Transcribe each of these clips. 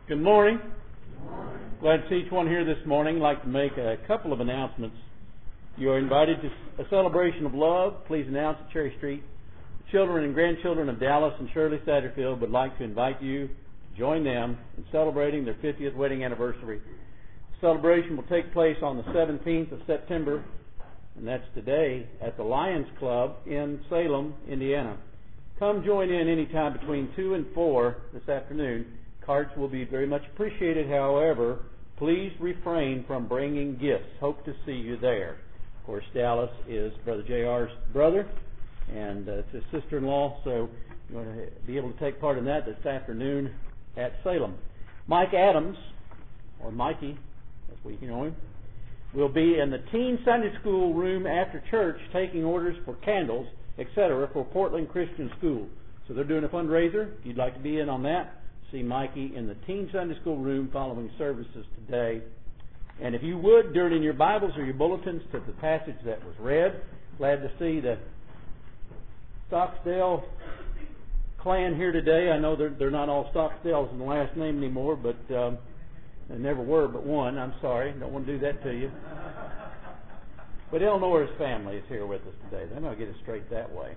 Good morning. Glad to see each one here this morning. I'd like to make a couple of announcements. You are invited to a celebration of love. Please announce at Cherry Street. The children and grandchildren of Dallas and Shirley Satterfield would like to invite you to join them in celebrating their 50th wedding anniversary. The celebration will take place on the 17th of September, and that's today, at the Lions Club in Salem, Indiana. Come join in anytime between 2 and 4 this afternoon. Cards will be very much appreciated. However, please refrain from bringing gifts. Hope to see you there. Of course, Dallas is Brother J.R.'s brother, and it's his sister-in-law, so you want to be able to take part in that this afternoon at Salem. Mike Adams, or Mikey, as we know him, will be in the Teen Sunday School room after church taking orders for candles, etc., for Portland Christian School. So they're doing a fundraiser. If you'd like to be in on that, see Mikey in the Teen Sunday School room following services today. And if you would, turn in your Bibles or your bulletins to the passage that was read. Glad to see the Stocksdale clan here today. I know they're not all Stocksdales in the last name anymore, but they never were but one. I'm sorry. Don't want to do that to you. But Eleanor's family is here with us today. They're going to get it straight that way.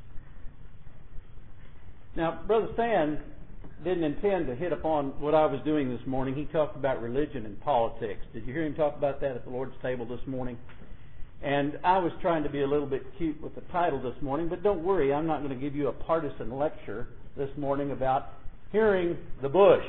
Now, Brother Stan didn't intend to hit upon what I was doing this morning. He talked about religion and politics. Did you hear him talk about that at the Lord's table this morning? And I was trying to be a little bit cute with the title this morning, but don't worry, I'm not going to give you a partisan lecture this morning about hearing the bush.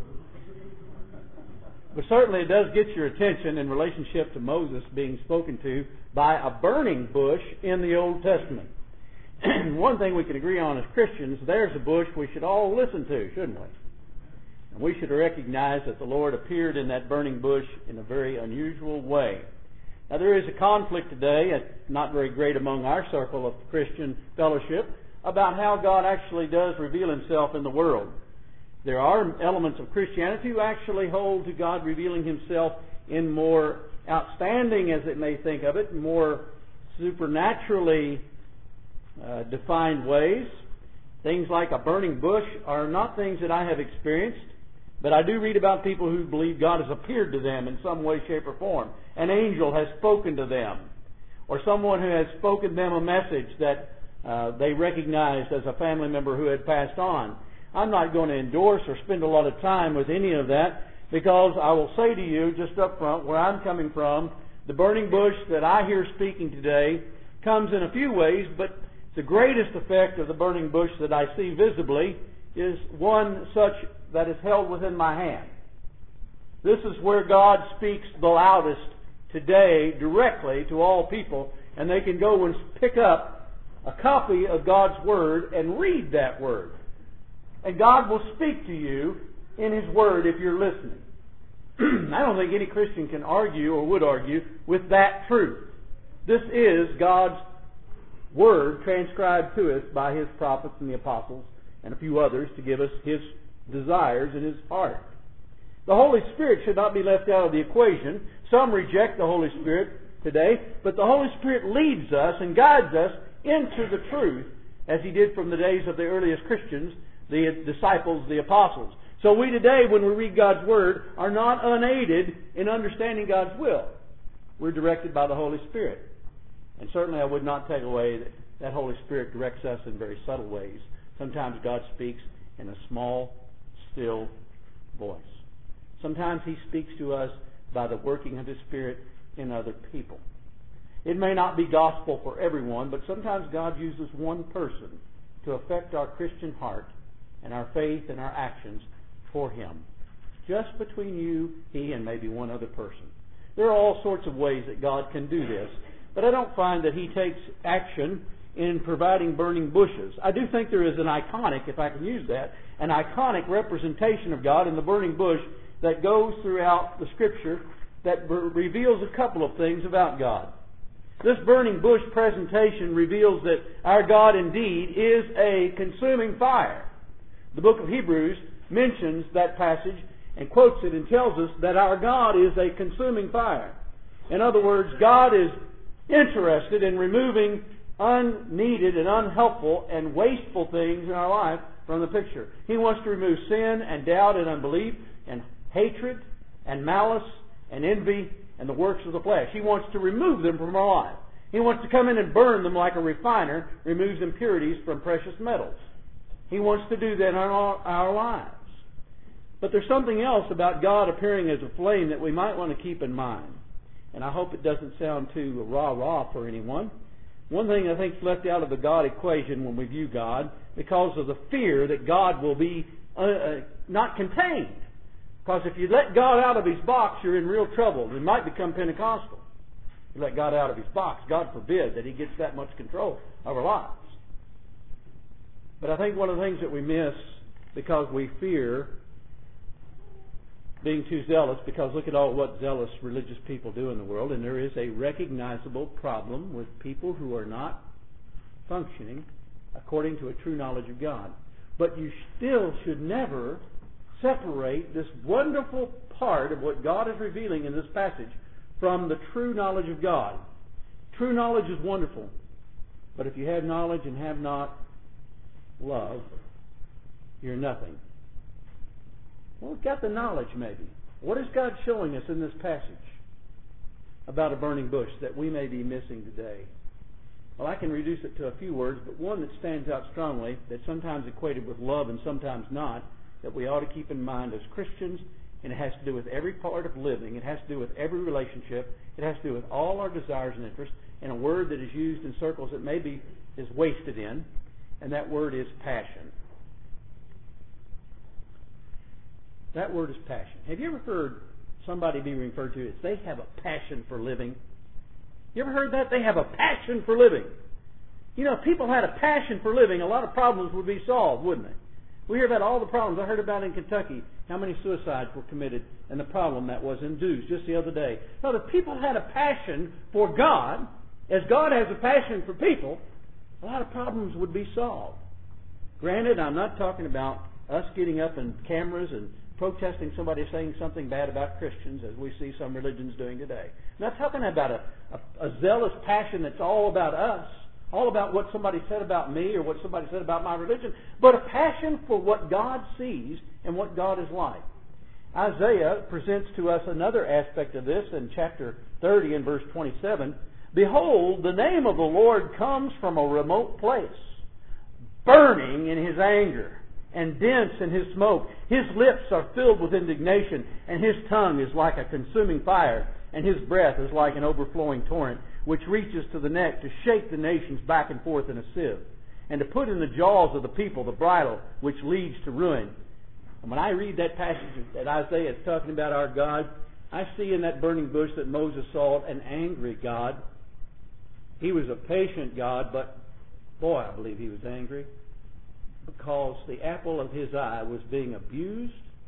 But certainly it does get your attention in relationship to Moses being spoken to by a burning bush in the Old Testament. One thing we can agree on as Christians, there's a bush we should all listen to, shouldn't we? And we should recognize that the Lord appeared in that burning bush in a very unusual way. Now there is a conflict today, not very great among our circle of Christian fellowship, about how God actually does reveal Himself in the world. There are elements of Christianity who actually hold to God revealing Himself in more outstanding, as it may think of it, more supernaturally defined ways. Things like a burning bush are not things that I have experienced, but I do read about people who believe God has appeared to them in some way, shape, or form. An angel has spoken to them, or someone who has spoken them a message that they recognized as a family member who had passed on. I'm not going to endorse or spend a lot of time with any of that, because I will say to you just up front where I'm coming from, the burning bush that I hear speaking today comes in a few ways, but the greatest effect of the burning bush that I see visibly is one such that is held within my hand. This is where God speaks the loudest today directly to all people, and they can go and pick up a copy of God's Word and read that Word. And God will speak to you in His Word if you're listening. I don't think any Christian can argue or would argue with that truth. This is God's Word transcribed to us by His prophets and the apostles and a few others to give us His desires in His heart. The Holy Spirit should not be left out of the equation. Some reject the Holy Spirit today, but the Holy Spirit leads us and guides us into the truth, as He did from the days of the earliest Christians, the disciples, the apostles. So we today, when we read God's Word, are not unaided in understanding God's will. We're directed by the Holy Spirit. And certainly I would not take away that Holy Spirit directs us in very subtle ways. Sometimes God speaks in a small, still voice. Sometimes He speaks to us by the working of His Spirit in other people. It may not be gospel for everyone, but sometimes God uses one person to affect our Christian heart and our faith and our actions for Him. Just between you, He, and maybe one other person. There are all sorts of ways that God can do this. But I don't find that He takes action in providing burning bushes. I do think there is an iconic, if I can use that, an iconic representation of God in the burning bush that goes throughout the Scripture that reveals a couple of things about God. This burning bush presentation reveals that our God indeed is a consuming fire. The book of Hebrews mentions that passage and quotes it and tells us that our God is a consuming fire. In other words, God is interested in removing unneeded and unhelpful and wasteful things in our life from the picture. He wants to remove sin and doubt and unbelief. and hatred and malice and envy and the works of the flesh. He wants to remove them from our life. He wants to come in and burn them like a refiner removes impurities from precious metals. He wants to do that in our lives. But there's something else about God appearing as a flame that we might want to keep in mind. And I hope it doesn't sound too rah-rah for anyone. One thing I think is left out of the God equation when we view God, because of the fear that God will be not contained. Because if you let God out of His box, you're in real trouble. You might become Pentecostal. You let God out of His box. God forbid that He gets that much control of our lives. But I think one of the things that we miss because we fear being too zealous, because look at all what zealous religious people do in the world, and there is a recognizable problem with people who are not functioning according to a true knowledge of God. But you still should never separate this wonderful part of what God is revealing in this passage from the true knowledge of God. True knowledge is wonderful, but if you have knowledge and have not love, you're nothing. Well, we've got the knowledge maybe. What is God showing us in this passage about a burning bush that we may be missing today? Well, I can reduce it to a few words, but one that stands out strongly, that's sometimes equated with love and sometimes not, that we ought to keep in mind as Christians, and it has to do with every part of living. It has to do with every relationship. It has to do with all our desires and interests, and a word that is used in circles that maybe is wasted in, and that word is passion. That word is passion. Have you ever heard somebody be referred to as they have a passion for living? You ever heard that? They have a passion for living. You know, if people had a passion for living, a lot of problems would be solved, wouldn't they? We hear about all the problems. I heard about in Kentucky how many suicides were committed and the problem that was induced just the other day. Now, if people had a passion for God, as God has a passion for people, a lot of problems would be solved. Granted, I'm not talking about us getting up in cameras and protesting somebody saying something bad about Christians, as we see some religions doing today. I'm not talking about a zealous passion that's all about us, all about what somebody said about me or what somebody said about my religion, but a passion for what God sees and what God is like. Isaiah presents to us another aspect of this in chapter 30 and verse 27. Behold, the name of the Lord comes from a remote place, burning in His anger and dense in His smoke. His lips are filled with indignation, and His tongue is like a consuming fire, and His breath is like an overflowing torrent, which reaches to the neck to shake the nations back and forth in a sieve, and to put in the jaws of the people the bridle which leads to ruin. And when I read that passage that Isaiah is talking about our God, I see in that burning bush that Moses saw an angry God. He was a patient God, but boy, I believe he was angry, because the apple of his eye was being abused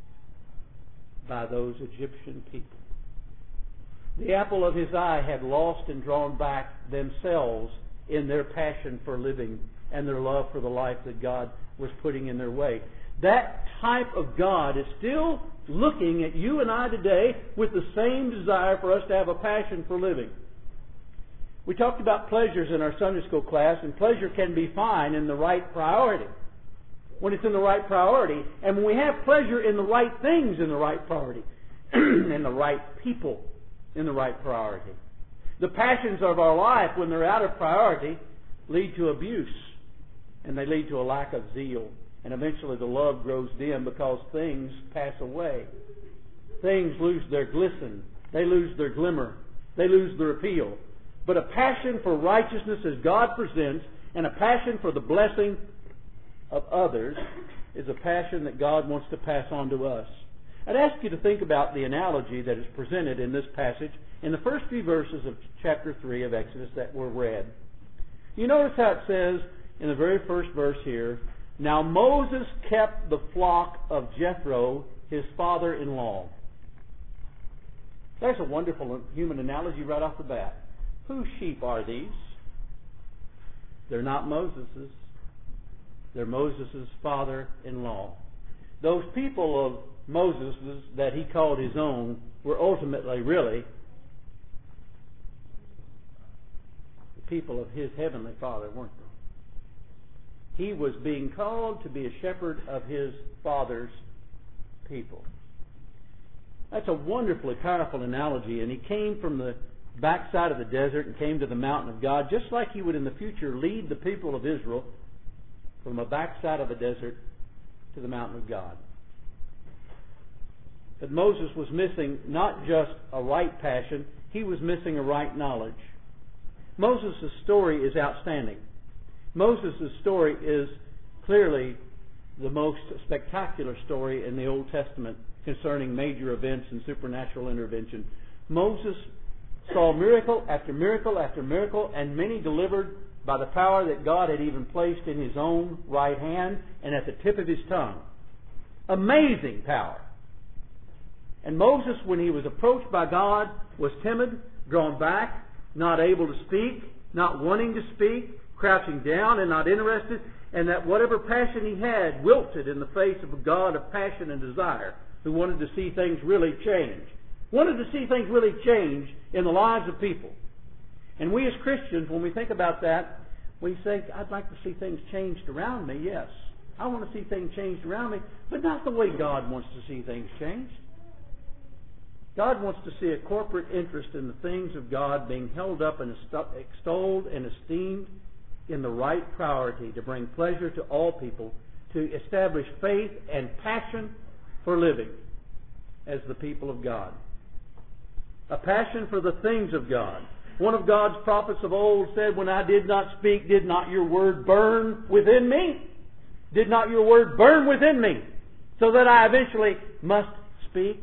by those Egyptian people. The apple of his eye had lost and drawn back themselves in their passion for living and their love for the life that God was putting in their way. That type of God is still looking at you and I today with the same desire for us to have a passion for living. We talked about pleasures in our Sunday school class, and pleasure can be fine in the right priority. When it's in the right priority, and when we have pleasure in the right things in the right priority, and the right people in the right priority. The passions of our life, when they're out of priority, lead to abuse, and they lead to a lack of zeal, and eventually the love grows dim because things pass away. Things lose their glisten, they lose their glimmer, they lose their appeal. But a passion for righteousness as God presents, and a passion for the blessing of others, is a passion that God wants to pass on to us. I'd ask you to think about the analogy that is presented in this passage in the first few verses of chapter 3 of Exodus that were read. You notice how it says in the very first verse here, Now Moses kept the flock of Jethro, his father-in-law. There's a wonderful human analogy right off the bat. Whose sheep are these? They're not Moses's. They're Moses' father-in-law. Those people of Moses that he called his own were ultimately really the people of his heavenly Father, weren't they? He was being called to be a shepherd of his Father's people. That's a wonderfully powerful analogy. And he came from the backside of the desert and came to the mountain of God, just like he would in the future lead the people of Israel from the backside of the desert to the mountain of God. But Moses was missing not just a right passion, he was missing a right knowledge. Moses' story is outstanding. Moses' story is clearly the most spectacular story in the Old Testament concerning major events and supernatural intervention. Moses saw miracle after miracle after miracle, and many delivered by the power that God had even placed in his own right hand and at the tip of his tongue. Amazing power. And Moses, when he was approached by God, was timid, drawn back, not able to speak, not wanting to speak, crouching down and not interested, and that whatever passion he had wilted in the face of a God of passion and desire who wanted to see things really change. Wanted to see things really change in the lives of people. And we as Christians, when we think about that, we say, I'd like to see things changed around me, yes. I want to see things changed around me, but not the way God wants to see things changed. God wants to see a corporate interest in the things of God being held up and extolled and esteemed in the right priority to bring pleasure to all people, to establish faith and passion for living as the people of God. A passion for the things of God. One of God's prophets of old said, when I did not speak, did not your word burn within me? Did not your word burn within me? So that I eventually must speak.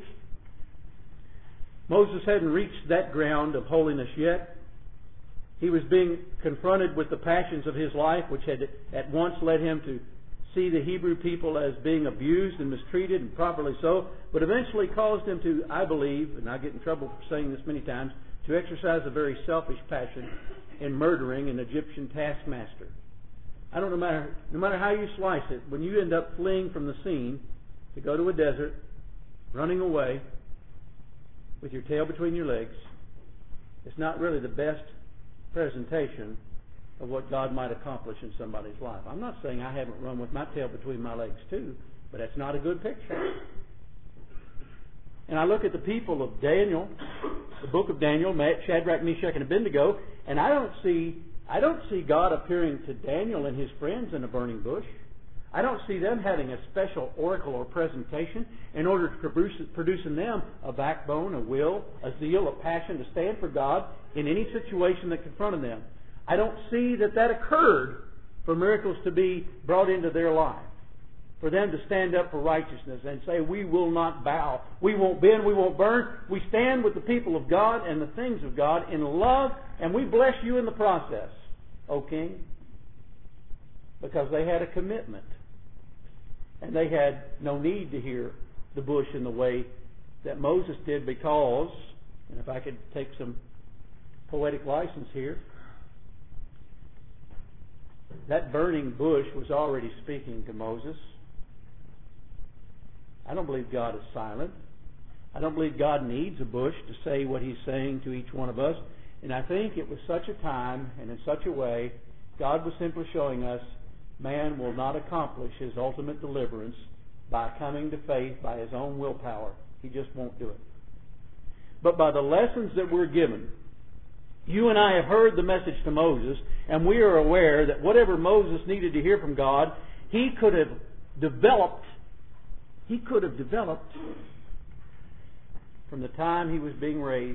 Moses hadn't reached that ground of holiness yet. He was being confronted with the passions of his life, which had at once led him to see the Hebrew people as being abused and mistreated, and properly so, but eventually caused him to, I believe, and I get in trouble for saying this many times, to exercise a very selfish passion in murdering an Egyptian taskmaster. I don't know, no matter how you slice it, when you end up fleeing from the scene to go to a desert, running away with your tail between your legs, it's not really the best presentation of what God might accomplish in somebody's life. I'm not saying I haven't run with my tail between my legs too, but that's not a good picture. And I look at the people of Daniel, the book of Daniel, Shadrach, Meshach, and Abednego, and I don't see God appearing to Daniel and his friends in a burning bush. I don't see them having a special oracle or presentation in order to produce in them a backbone, a will, a zeal, a passion to stand for God in any situation that confronted them. I don't see that occurred for miracles to be brought into their life. For them to stand up for righteousness and say, we will not bow, we won't bend, we won't burn. We stand with the people of God and the things of God in love, and we bless you in the process, O King. Because they had a commitment. And they had no need to hear the bush in the way that Moses did, because, and if I could take some poetic license here, that burning bush was already speaking to Moses. I don't believe God is silent. I don't believe God needs a bush to say what He's saying to each one of us. And I think it was such a time and in such a way, God was simply showing us man will not accomplish his ultimate deliverance by coming to faith by his own willpower. He just won't do it. But by the lessons that we're given, you and I have heard the message to Moses, and we are aware that whatever Moses needed to hear from God, he could have developed from the time he was being raised.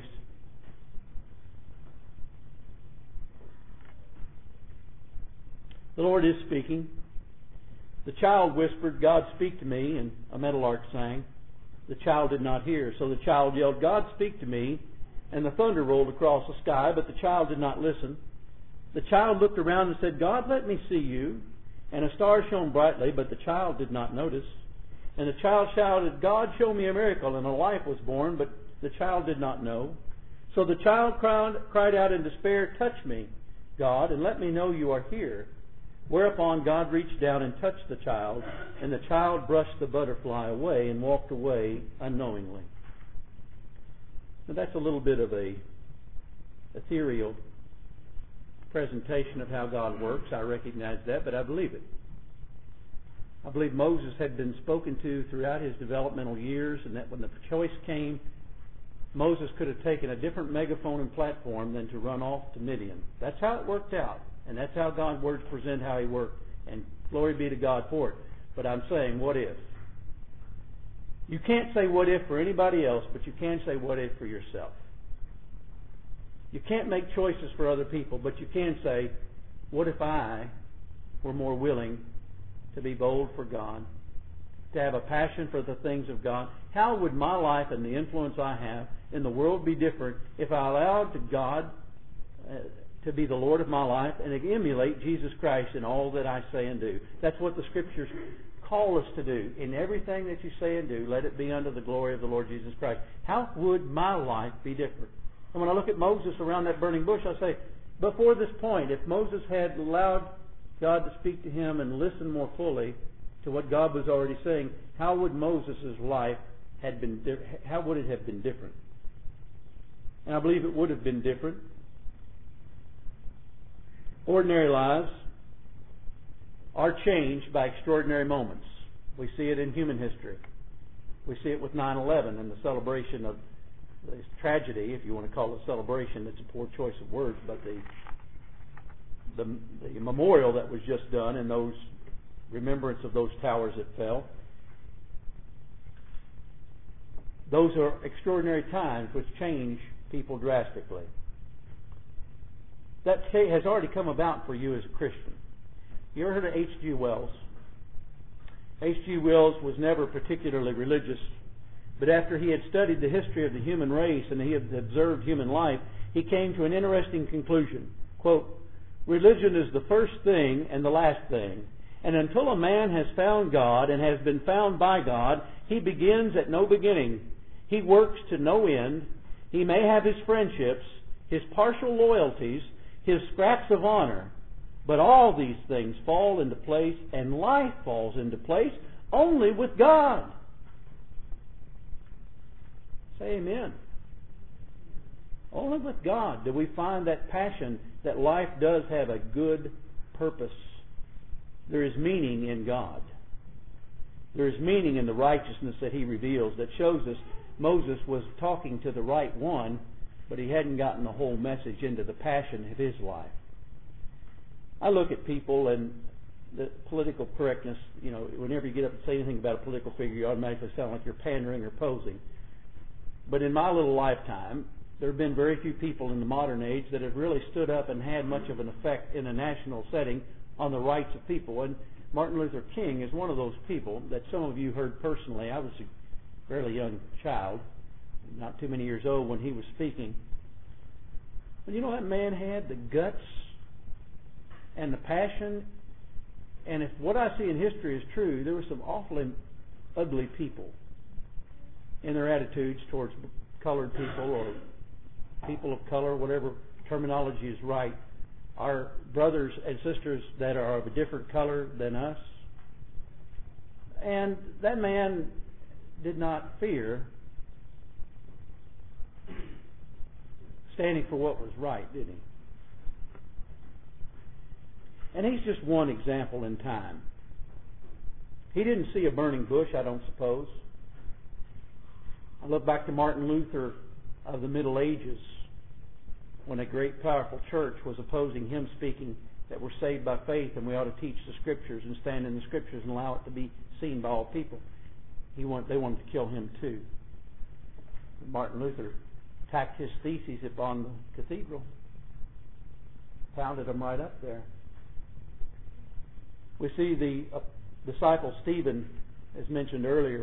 The Lord is speaking. The child whispered, God, speak to me, and a meadowlark sang. The child did not hear, so the child yelled, God, speak to me, and the thunder rolled across the sky, but the child did not listen. The child looked around and said, God, let me see you. And a star shone brightly, but the child did not notice. And the child shouted, God, show me a miracle, and a life was born, but the child did not know. So the child cried out in despair, touch me, God, and let me know you are here. Whereupon God reached down and touched the child, and the child brushed the butterfly away and walked away unknowingly. Now that's a little bit of a ethereal presentation of how God works. I recognize that, but I believe it. I believe Moses had been spoken to throughout his developmental years, and that when the choice came, Moses could have taken a different megaphone and platform than to run off to Midian. That's how it worked out, and that's how God's words present how He worked, and glory be to God for it. But I'm saying, what if? You can't say what if for anybody else, but you can say what if for yourself. You can't make choices for other people, but you can say, what if I were more willing to be bold for God, to have a passion for the things of God? How would my life and the influence I have in the world be different if I allowed God to be the Lord of my life and emulate Jesus Christ in all that I say and do? That's what the Scriptures call us to do. In everything that you say and do, let it be unto the glory of the Lord Jesus Christ. How would my life be different? And when I look at Moses around that burning bush, I say, before this point, if Moses had allowed God to speak to him and listen more fully to what God was already saying, how would Moses' life how would it have been different? And I believe it would have been different. Ordinary lives are changed by extraordinary moments. We see it in human history. We see it with 9/11 and the celebration of this tragedy, if you want to call it a celebration. It's a poor choice of words, but the memorial that was just done and those remembrance of those towers that fell. Those are extraordinary times which change people drastically. That has already come about for you as a Christian. You ever heard of H.G. Wells? H.G. Wells was never particularly religious, but after he had studied the history of the human race and he had observed human life, he came to an interesting conclusion. Quote, religion is the first thing and the last thing, and until a man has found God and has been found by God, he begins at no beginning. He works to no end. He may have his friendships, his partial loyalties, his scraps of honor, but all these things fall into place, and life falls into place only with God. Say amen. Only with God do we find that passion that life does have a good purpose. There is meaning in God. There is meaning in the righteousness that He reveals that shows us Moses was talking to the right one, but he hadn't gotten the whole message into the passion of his life. I look at people and the political correctness, whenever you get up and say anything about a political figure, you automatically sound like you're pandering or posing. But in my little lifetime, there have been very few people in the modern age that have really stood up and had much of an effect in a national setting on the rights of people. And Martin Luther King is one of those people that some of you heard personally. I was a fairly young child, not too many years old when he was speaking. But that man had the guts and the passion. And if what I see in history is true, there were some awfully ugly people in their attitudes towards colored people or people of color, whatever terminology is right, our brothers and sisters that are of a different color than us. And that man did not fear standing for what was right, did he? And he's just one example in time. He didn't see a burning bush, I don't suppose. I look back to Martin Luther of the Middle Ages, when a great powerful church was opposing him, speaking that we're saved by faith and we ought to teach the Scriptures and stand in the Scriptures and allow it to be seen by all people. They wanted to kill him too. Martin Luther tacked his theses upon the cathedral, pounded them right up there. We see the disciple Stephen, as mentioned earlier,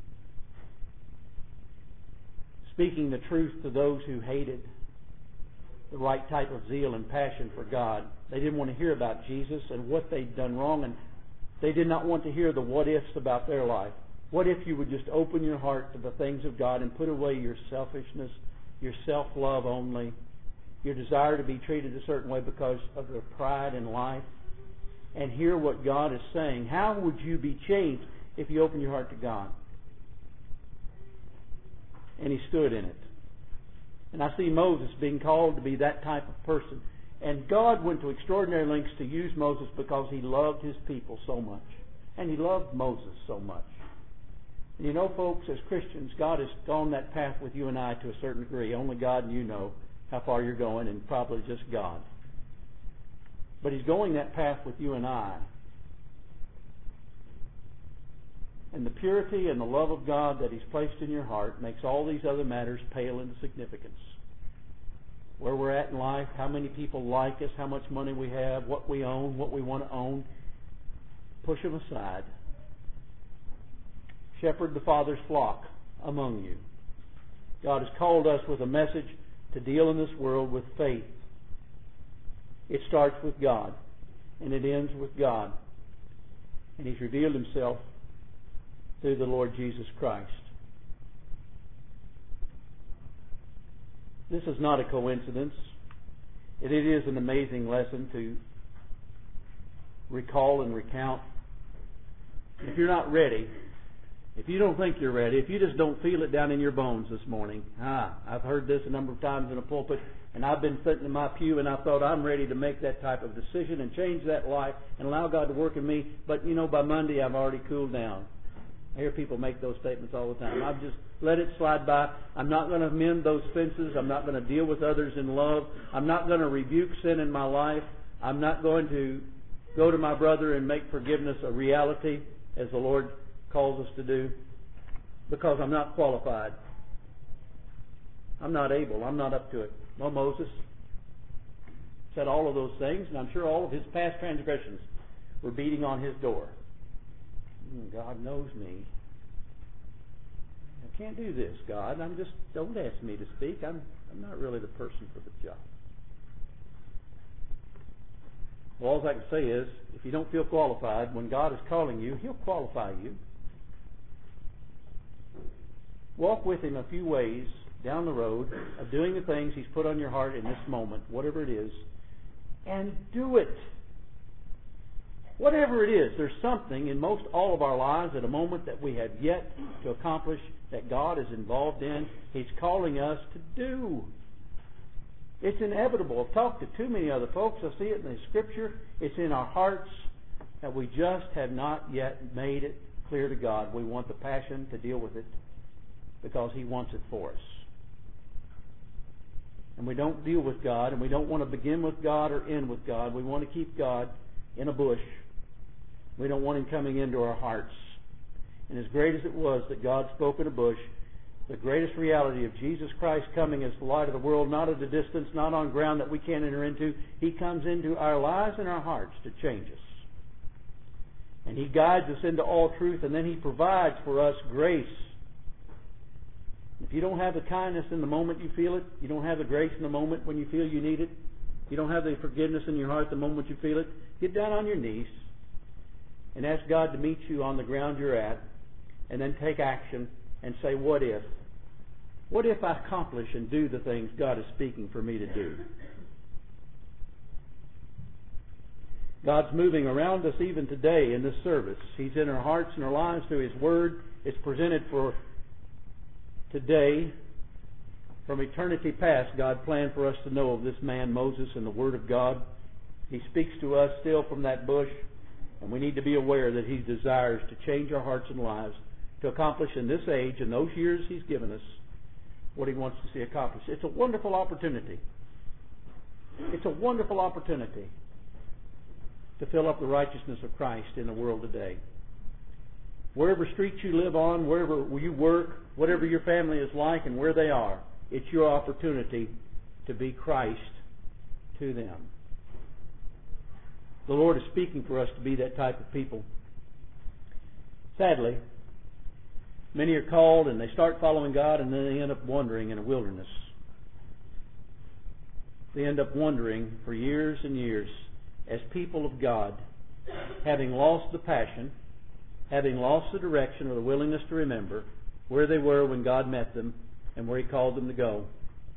speaking the truth to those who hated the right type of zeal and passion for God. They didn't want to hear about Jesus and what they'd done wrong, and they did not want to hear the what-ifs about their life. What if you would just open your heart to the things of God and put away your selfishness, your self-love only, your desire to be treated a certain way because of your pride in life, and hear what God is saying? How would you be changed if you open your heart to God? And he stood in it. And I see Moses being called to be that type of person. And God went to extraordinary lengths to use Moses because he loved his people so much. And He loved Moses so much. And you know, folks, as Christians, God has gone that path with you and I to a certain degree. Only God and you know how far you're going, and probably just God. But He's going that path with you and I. And the purity and the love of God that He's placed in your heart makes all these other matters pale into significance. Where we're at in life, how many people like us, how much money we have, what we own, what we want to own, push them aside. Shepherd the Father's flock among you. God has called us with a message to deal in this world with faith. It starts with God, and it ends with God. And He's revealed Himself through the Lord Jesus Christ. This is not a coincidence. It is an amazing lesson to recall and recount. If you're not ready, if you don't think you're ready, if you just don't feel it down in your bones this morning, I've heard this a number of times in a pulpit, and I've been sitting in my pew and I thought I'm ready to make that type of decision and change that life and allow God to work in me, but by Monday I've already cooled down. I hear people make those statements all the time. I've just let it slide by. I'm not going to mend those fences. I'm not going to deal with others in love. I'm not going to rebuke sin in my life. I'm not going to go to my brother and make forgiveness a reality as the Lord calls us to do, because I'm not qualified. I'm not able. I'm not up to it. Well, Moses said all of those things, and I'm sure all of his past transgressions were beating on his door. God knows me. I can't do this, God. Don't ask me to speak. I'm not really the person for the job. Well, all I can say is, if you don't feel qualified, when God is calling you, He'll qualify you. Walk with Him a few ways down the road of doing the things He's put on your heart in this moment, whatever it is, and do it. Whatever it is, there's something in most all of our lives at a moment that we have yet to accomplish that God is involved in. He's calling us to do. It's inevitable. I've talked to too many other folks. I see it in the Scripture. It's in our hearts that we just have not yet made it clear to God. We want the passion to deal with it because He wants it for us. And we don't deal with God, and we don't want to begin with God or end with God. We want to keep God in a bush. We don't want Him coming into our hearts. And as great as it was that God spoke in a bush, the greatest reality of Jesus Christ coming as the light of the world, not at a distance, not on ground that we can't enter into. He comes into our lives and our hearts to change us. And He guides us into all truth, and then He provides for us grace. If you don't have the kindness in the moment you feel it, you don't have the grace in the moment when you feel you need it, you don't have the forgiveness in your heart the moment you feel it, get down on your knees and ask God to meet you on the ground you're at, and then take action and say, what if? What if I accomplish and do the things God is speaking for me to do? God's moving around us even today in this service. He's in our hearts and our lives through His Word. It's presented for today. From eternity past, God planned for us to know of this man Moses and the Word of God. He speaks to us still from that bush, and we need to be aware that He desires to change our hearts and lives to accomplish in this age and those years He's given us what He wants to see accomplished. It's a wonderful opportunity. It's a wonderful opportunity to fill up the righteousness of Christ in the world today. Wherever street you live on, wherever you work, whatever your family is like and where they are, it's your opportunity to be Christ to them. The Lord is speaking for us to be that type of people. Sadly, many are called and they start following God, and then they end up wandering in a wilderness. They end up wandering for years and years as people of God, having lost the passion, having lost the direction or the willingness to remember where they were when God met them and where He called them to go.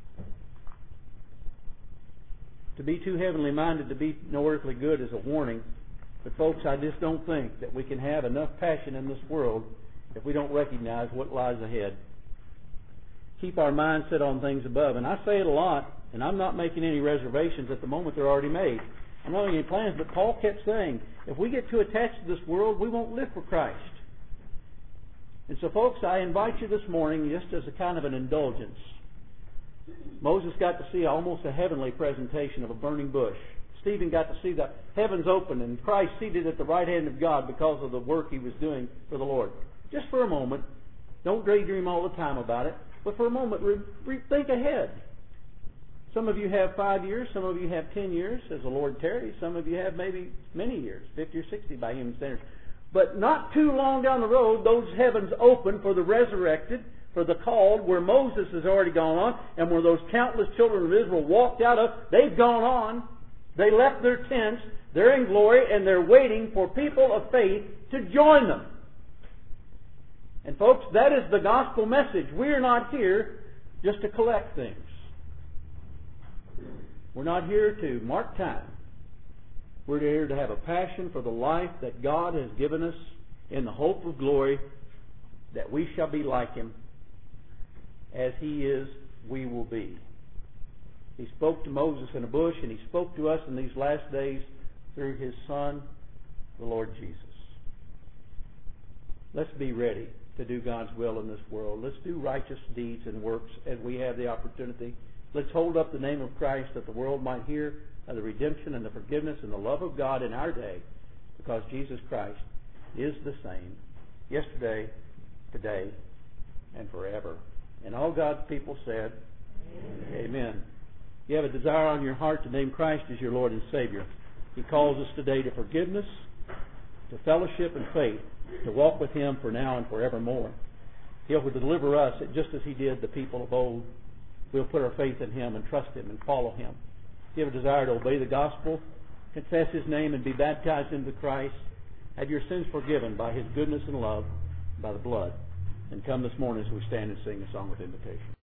To be too heavenly minded to be no earthly good is a warning. But folks, I just don't think that we can have enough passion in this world if we don't recognize what lies ahead. Keep our mind set on things above. And I say it a lot, and I'm not making any reservations at the moment. They're already made. I'm not making any plans, but Paul kept saying, if we get too attached to this world, we won't live for Christ. And so, folks, I invite you this morning just as a kind of an indulgence. Moses got to see almost a heavenly presentation of a burning bush. Stephen got to see the heavens open and Christ seated at the right hand of God because of the work he was doing for the Lord. Just for a moment, don't daydream all the time about it, but for a moment, think ahead. Some of you have 5 years, some of you have 10 years as the Lord tarries, some of you have maybe many years, 50 or 60 by human standards. But not too long down the road, those heavens open for the resurrected, for the called, where Moses has already gone on, and where those countless children of Israel walked out of, they've gone on. They left their tents, they're in glory, and they're waiting for people of faith to join them. And folks, that is the gospel message. We're not here just to collect things. We're not here to mark time. We're here to have a passion for the life that God has given us in the hope of glory, that we shall be like Him. As He is, we will be. He spoke to Moses in a bush, and He spoke to us in these last days through His Son, the Lord Jesus. Let's be ready to do God's will in this world. Let's do righteous deeds and works as we have the opportunity. Let's hold up the name of Christ that the world might hear of the redemption and the forgiveness and the love of God in our day, because Jesus Christ is the same yesterday, today, and forever. And all God's people said, Amen. You have a desire on your heart to name Christ as your Lord and Savior. He calls us today to forgiveness, to fellowship and faith, to walk with Him for now and forevermore. He'll deliver us just as He did the people of old. We'll put our faith in Him and trust Him and follow Him. If you have a desire to obey the gospel, confess His name and be baptized into Christ, have your sins forgiven by His goodness and love, by the blood, and come this morning as we stand and sing a song of invitation.